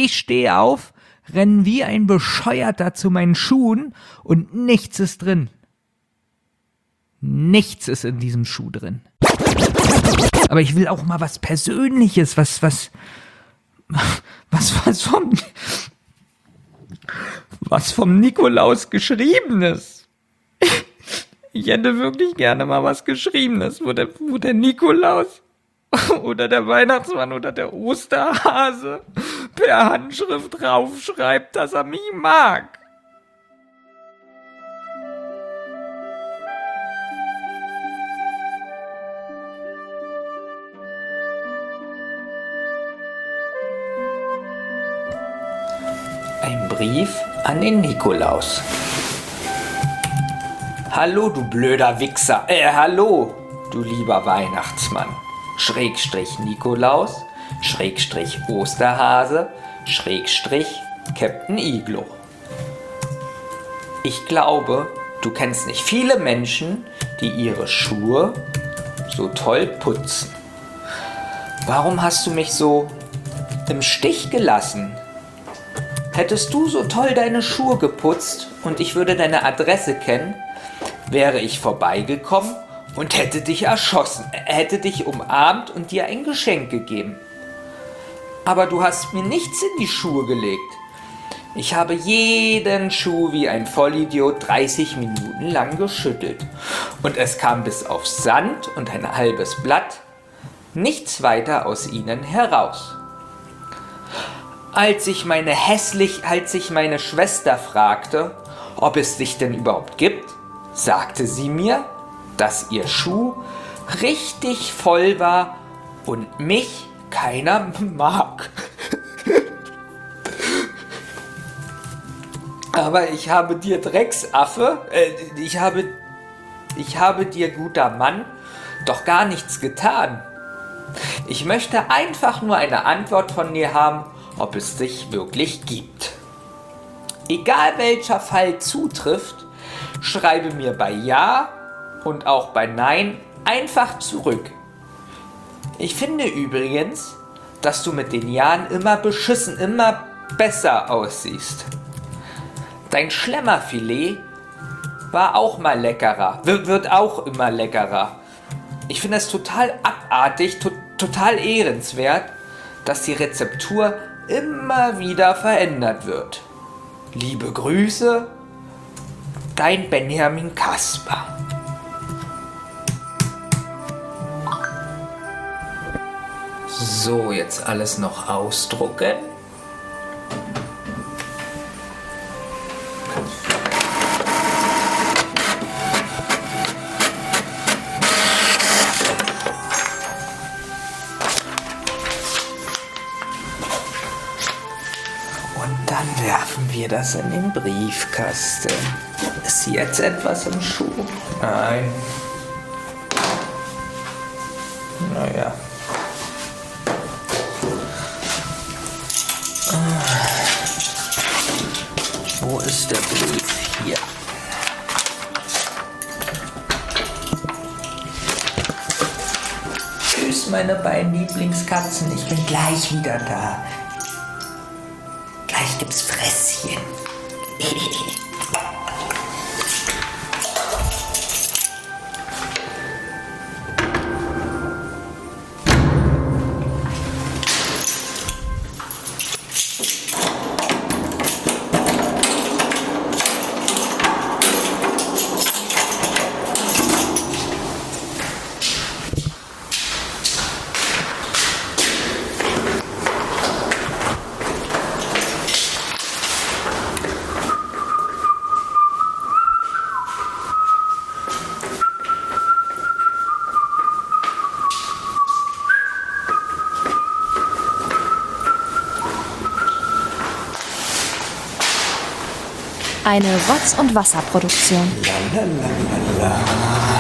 Ich stehe auf, renn wie ein Bescheuerter zu meinen Schuhen und nichts ist drin. Nichts ist in diesem Schuh drin. Aber ich will auch mal was Persönliches, was vom Nikolaus Geschriebenes. Ich hätte wirklich gerne mal was Geschriebenes, wo der Nikolaus oder der Weihnachtsmann oder der Osterhase per Handschrift draufschreibt, dass er mich mag. Ein Brief an den Nikolaus. Hallo, du blöder Wichser. Hallo, du lieber Weihnachtsmann. Schrägstrich Nikolaus, Schrägstrich Osterhase, Schrägstrich Captain Iglo. Ich glaube, du kennst nicht viele Menschen, die ihre Schuhe so toll putzen. Warum hast du mich so im Stich gelassen? Hättest du so toll deine Schuhe geputzt und ich würde deine Adresse kennen, wäre ich vorbeigekommen und hätte dich erschossen, hätte dich umarmt und dir ein Geschenk gegeben. Aber du hast mir nichts in die Schuhe gelegt. Ich habe jeden Schuh wie ein Vollidiot 30 Minuten lang geschüttelt. Und es kam bis auf Sand und ein halbes Blatt nichts weiter aus ihnen heraus. Als ich meine Schwester fragte, ob es dich denn überhaupt gibt, sagte sie mir, dass ihr Schuh richtig voll war und mich keiner mag. Aber ich habe dir Drecksaffe, ich habe dir, guter Mann, doch gar nichts getan. Ich möchte einfach nur eine Antwort von dir haben, ob es dich wirklich gibt. Egal welcher Fall zutrifft, schreibe mir bei Ja und auch bei Nein einfach zurück. Ich finde übrigens, dass du mit den Jahren immer besser aussiehst. Dein Schlemmerfilet war auch mal leckerer, wird auch immer leckerer. Ich finde es total abartig, total ehrenswert, dass die Rezeptur immer wieder verändert wird. Liebe Grüße, dein Benjamin Kasper. So, jetzt alles noch ausdrucken. Und dann werfen wir das in den Briefkasten. Ist jetzt etwas im Schuh? Nein. Naja. Wo ist der Brief? Hier. Tschüss, meine beiden Lieblingskatzen. Ich bin gleich wieder da. Gleich gibt's Fresschen. Eine Wotz- und Wasser-Produktion. La, la, la, la, la.